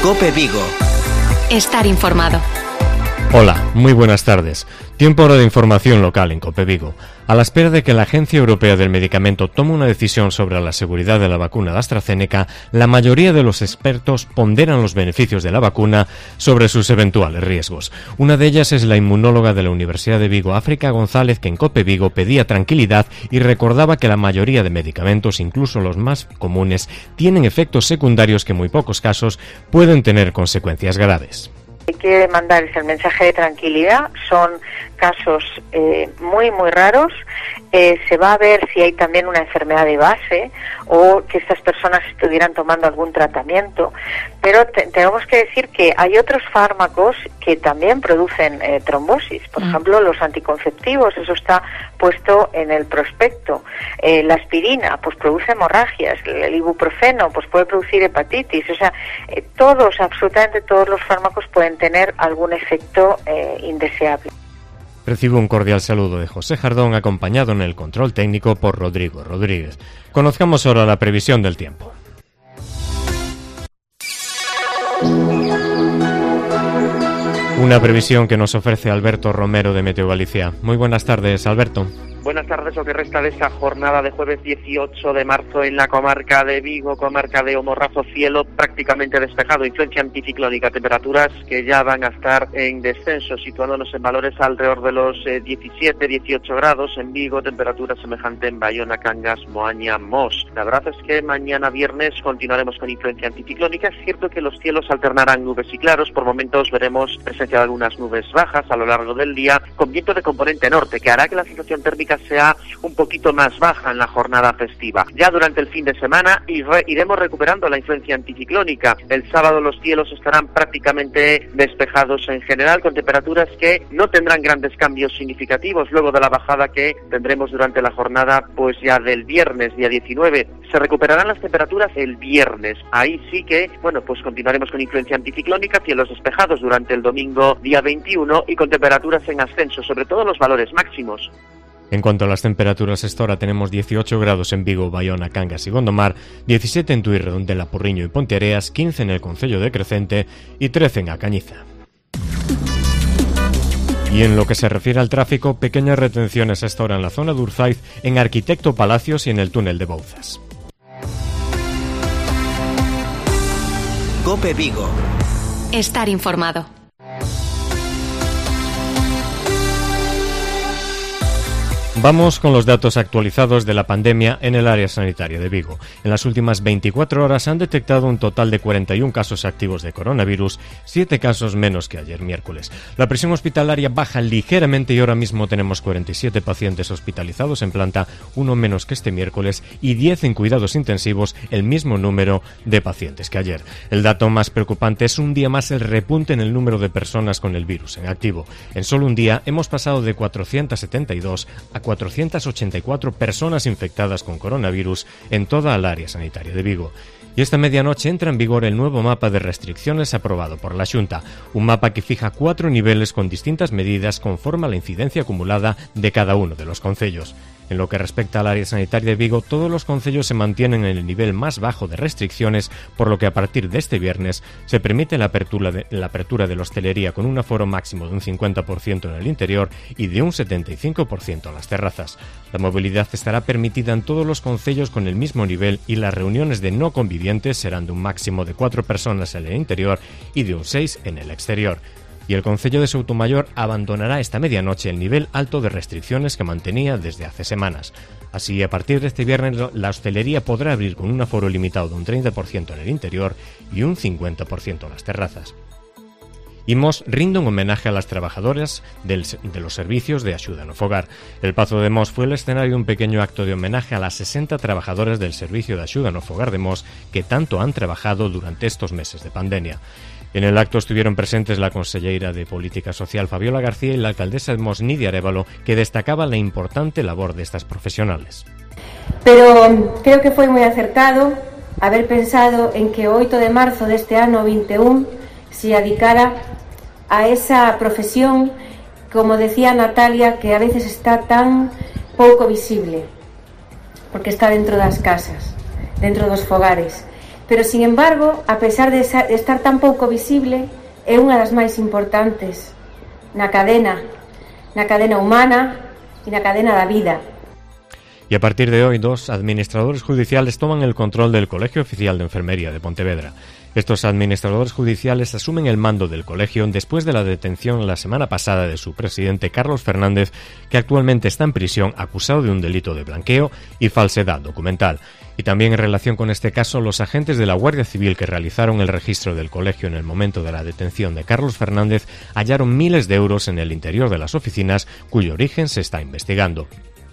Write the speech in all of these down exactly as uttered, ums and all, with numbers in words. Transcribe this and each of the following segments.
COPE Vigo. Estar informado. Hola, muy buenas tardes. Tiempo ahora de información local en COPE Vigo. A la espera de que la Agencia Europea del Medicamento tome una decisión sobre la seguridad de la vacuna de AstraZeneca, la mayoría de los expertos ponderan los beneficios de la vacuna sobre sus eventuales riesgos. Una de ellas es la inmunóloga de la Universidad de Vigo, África González, que en COPE Vigo pedía tranquilidad y recordaba que la mayoría de medicamentos, incluso los más comunes, tienen efectos secundarios que en muy pocos casos pueden tener consecuencias graves. Hay que mandarles el mensaje de tranquilidad. Son casos eh, muy muy raros. Eh, se va a ver si hay también una enfermedad de base o que estas personas estuvieran tomando algún tratamiento, pero te, tenemos que decir que hay otros fármacos que también producen eh, trombosis, por mm. ejemplo los anticonceptivos, eso está puesto en el prospecto. Eh, la aspirina pues produce hemorragias, el ibuprofeno pues puede producir hepatitis, o sea, eh, todos, absolutamente todos los fármacos pueden tener algún efecto eh, indeseable. Recibo un cordial saludo de José Jardón, acompañado en el control técnico por Rodrigo Rodríguez. Conozcamos ahora la previsión del tiempo. Una previsión que nos ofrece Alberto Romero de Meteo Galicia. Muy buenas tardes, Alberto. Buenas tardes, lo que resta de esta jornada de jueves dieciocho de marzo en la comarca de Vigo, comarca de Omorrazo, cielo prácticamente despejado, influencia anticiclónica, temperaturas que ya van a estar en descenso, situándonos en valores alrededor de los eh, diecisiete, dieciocho grados en Vigo, temperatura semejante en Bayona, Cangas, Moaña, Mos. La verdad es que mañana viernes continuaremos con influencia anticiclónica. Es cierto que los cielos alternarán nubes y claros, por momentos veremos presencia de algunas nubes bajas a lo largo del día, con viento de componente norte, que hará que la sensación térmica sea un poquito más baja en la jornada festiva. Ya durante el fin de semana iremos recuperando la influencia anticiclónica. El sábado los cielos estarán prácticamente despejados en general, con temperaturas que no tendrán grandes cambios significativos luego de la bajada que tendremos durante la jornada pues ya del viernes, día diecinueve. Se recuperarán las temperaturas el viernes. Ahí sí que, bueno, pues continuaremos con influencia anticiclónica, cielos despejados durante el domingo, día veintiuno, y con temperaturas en ascenso, sobre todo los valores máximos. En cuanto a las temperaturas, esta hora tenemos dieciocho grados en Vigo, Bayona, Cangas y Gondomar, diecisiete en Tui, Redondela, Porriño y Ponteareas, quince en el concello de Crecente y trece en A Cañiza. Y en lo que se refiere al tráfico, pequeñas retenciones a esta hora en la zona de Urzaiz, en Arquitecto Palacios y en el túnel de Bouzas. COPE Vigo. Estar informado. Vamos con los datos actualizados de la pandemia en el área sanitaria de Vigo. En las últimas veinticuatro horas han detectado un total de cuarenta y un casos activos de coronavirus, siete casos menos que ayer miércoles. La presión hospitalaria baja ligeramente y ahora mismo tenemos cuarenta y siete pacientes hospitalizados en planta, uno menos que este miércoles, y diez en cuidados intensivos, el mismo número de pacientes que ayer. El dato más preocupante es un día más el repunte en el número de personas con el virus en activo. En solo un día hemos pasado de cuatrocientos setenta y dos a cuatrocientas ochenta y cuatro personas infectadas con coronavirus en toda el área sanitaria de Vigo. Y esta medianoche entra en vigor el nuevo mapa de restricciones aprobado por la Xunta, un mapa que fija cuatro niveles con distintas medidas conforme a la incidencia acumulada de cada uno de los concellos. En lo que respecta al área sanitaria de Vigo, todos los concellos se mantienen en el nivel más bajo de restricciones, por lo que a partir de este viernes se permite la apertura de la, apertura de la hostelería con un aforo máximo de un cincuenta por ciento en el interior y de un setenta y cinco por ciento en las terrazas. La movilidad estará permitida en todos los concellos con el mismo nivel y las reuniones de no convivientes serán de un máximo de cuatro personas en el interior y de un seis en el exterior. Y el concello de Soutomayor abandonará esta medianoche el nivel alto de restricciones que mantenía desde hace semanas. Así, a partir de este viernes, la hostelería podrá abrir con un aforo limitado de un treinta por ciento en el interior y un cincuenta por ciento en las terrazas. Imos rinde un homenaje a las trabajadoras del, de los servicios de axuda no fogar. El Pazo de Mos fue el escenario de un pequeño acto de homenaje a las sesenta trabajadoras del servicio de axuda no fogar de Mos que tanto han trabajado durante estos meses de pandemia. En el acto estuvieron presentes la conselleira de Política Social Fabiola García y la alcaldesa de Mos, Nidia Arévalo, que destacaba la importante labor de estas profesionales. Pero creo que foi moi acertado haber pensado en que o oito de marzo deste ano veintiuno se dedicara a esa profesión, como decía Natalia, que a veces está tan pouco visible, porque está dentro das casas, dentro dos fogares. pero, sin embargo, a pesar de estar tan pouco visible, é unha das máis importantes na cadena, na cadena humana e na cadena da vida. Y a partir de hoy, dos administradores judiciales toman el control del Colegio Oficial de Enfermería de Pontevedra. Estos administradores judiciales asumen el mando del colegio después de la detención la semana pasada de su presidente Carlos Fernández, que actualmente está en prisión acusado de un delito de blanqueo y falsedad documental. Y también en relación con este caso, los agentes de la Guardia Civil que realizaron el registro del colegio en el momento de la detención de Carlos Fernández hallaron miles de euros en el interior de las oficinas, cuyo origen se está investigando.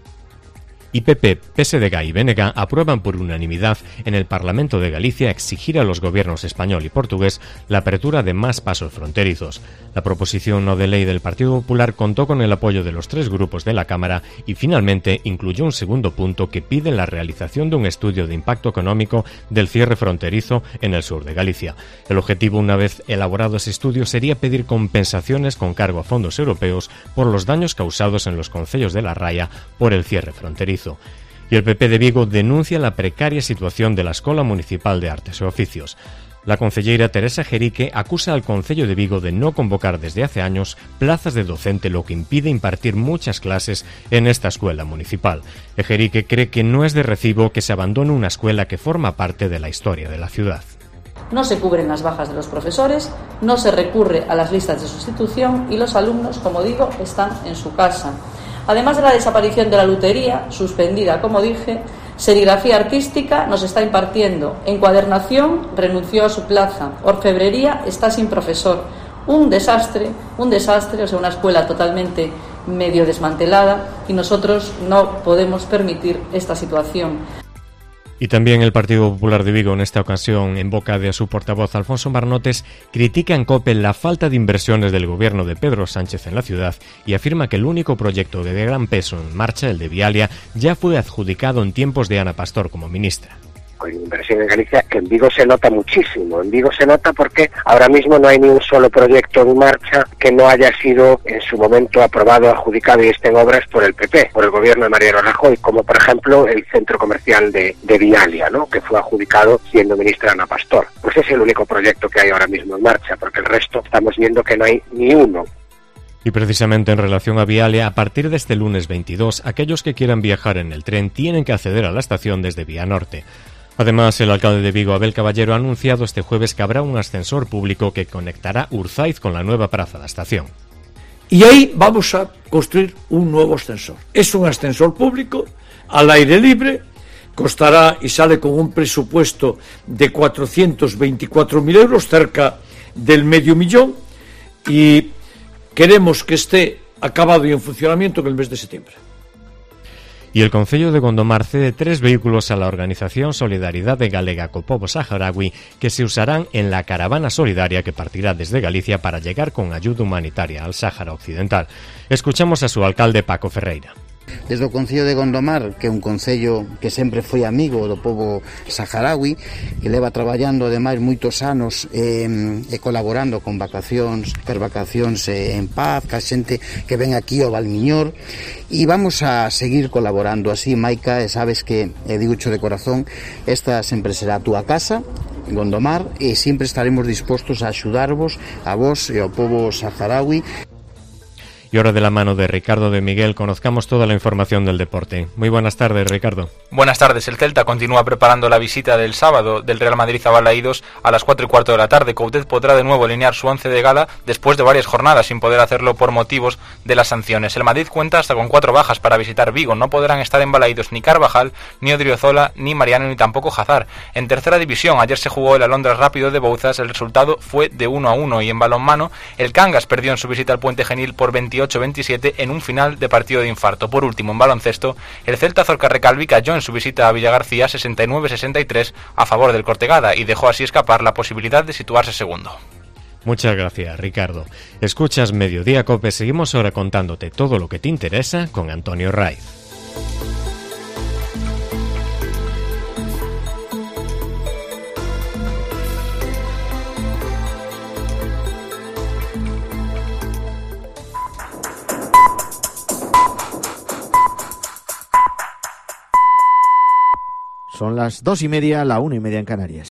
Y P P, P S D G y B N G aprueban por unanimidad en el Parlamento de Galicia exigir a los gobiernos español y portugués la apertura de más pasos fronterizos. La proposición no de ley del Partido Popular contó con el apoyo de los tres grupos de la Cámara y finalmente incluyó un segundo punto que pide la realización de un estudio de impacto económico del cierre fronterizo en el sur de Galicia. El objetivo, una vez elaborado ese estudio, sería pedir compensaciones con cargo a fondos europeos por los daños causados en los concellos de La Raya por el cierre fronterizo. Y el P P de Vigo denuncia la precaria situación de la Escola Municipal de Artes e Oficios. La concelleira Teresa Jerique acusa al Concello de Vigo de no convocar desde hace años plazas de docente, lo que impide impartir muchas clases en esta escuela municipal. Jerique cree que no es de recibo que se abandone una escuela que forma parte de la historia de la ciudad. No se cubren las bajas de los profesores, no se recurre a las listas de sustitución y los alumnos, como digo, están en su casa. Además de la desaparición de la lutería, suspendida, como dije, serigrafía artística nos está impartiendo, encuadernación renunció a su plaza, orfebrería está sin profesor. Un desastre, un desastre, o sea, una escuela totalmente medio desmantelada y nosotros no podemos permitir esta situación. Y también el Partido Popular de Vigo, en esta ocasión, en boca de su portavoz Alfonso Marnotes, critica en COPE la falta de inversiones del gobierno de Pedro Sánchez en la ciudad y afirma que el único proyecto de gran peso en marcha, el de Vialia, ya fue adjudicado en tiempos de Ana Pastor como ministra. Con inversión en Galicia, que en Vigo se nota muchísimo. En Vigo se nota porque ahora mismo no hay ni un solo proyecto en marcha que no haya sido en su momento aprobado, adjudicado y esté en obras por el P P, por el gobierno de Mariano Rajoy, como por ejemplo el centro comercial de, de Vialia, ¿no?, que fue adjudicado siendo ministra Ana Pastor. Pues es el único proyecto que hay ahora mismo en marcha, porque el resto estamos viendo que no hay ni uno. Y precisamente en relación a Vialia, a partir de este lunes veintidós, aquellos que quieran viajar en el tren tienen que acceder a la estación desde Vía Norte. Además, el alcalde de Vigo, Abel Caballero, ha anunciado este jueves que habrá un ascensor público que conectará Urzaiz con la nueva plaza de estación. Y ahí vamos a construir un nuevo ascensor. Es un ascensor público, al aire libre, costará y sale con un presupuesto de cuatrocientos veinticuatro mil euros, cerca del medio millón, y queremos que esté acabado y en funcionamiento en el mes de septiembre. Y el Concello de Gondomar cede tres vehículos a la organización Solidaridade Galega co Pobo Saharaui, que se usarán en la caravana solidaria que partirá desde Galicia para llegar con ayuda humanitaria al Sáhara Occidental. Escuchamos a su alcalde Paco Ferreira. Desde o Concello de Gondomar, que é un concello que sempre foi amigo do pobo saharaui, que leva traballando ademais moitos anos eh, e colaborando con vacacións, per vacacións eh, en paz, ca xente que ven aquí ao Valmiñor, e vamos a seguir colaborando así, Maica, e sabes que, e digocho de corazón, esta sempre será a túa casa, en Gondomar, e sempre estaremos dispostos a axudarvos, a vos e ao pobo saharaui. Y ahora, de la mano de Ricardo de Miguel, conozcamos toda la información del deporte. Muy buenas tardes, Ricardo. Buenas tardes. El Celta continúa preparando la visita del sábado del Real Madrid a Balaídos a las cuatro y cuarto de la tarde. Coudet podrá de nuevo alinear su once de gala después de varias jornadas sin poder hacerlo por motivos de las sanciones. El Madrid cuenta hasta con cuatro bajas para visitar Vigo. No podrán estar en Balaídos ni Carvajal, ni Odriozola, ni Mariano, ni tampoco Hazard. En tercera división, ayer se jugó el Alondras Rápido de Bouzas. El resultado fue de uno a uno, y en balonmano, el Cangas perdió en su visita al Puente Genil por veintiocho a veintisiete en un final de partido de infarto. Por último, en baloncesto, el Celta Zorca-Recalvi cayó en su visita a Villagarcía sesenta y nueve a sesenta y tres a favor del Cortegada y dejó así escapar la posibilidad de situarse segundo. Muchas gracias, Ricardo. Escuchas Mediodía Cope. Seguimos ahora contándote todo lo que te interesa con Antonio Raiz. Son las dos y media, la una y media en Canarias.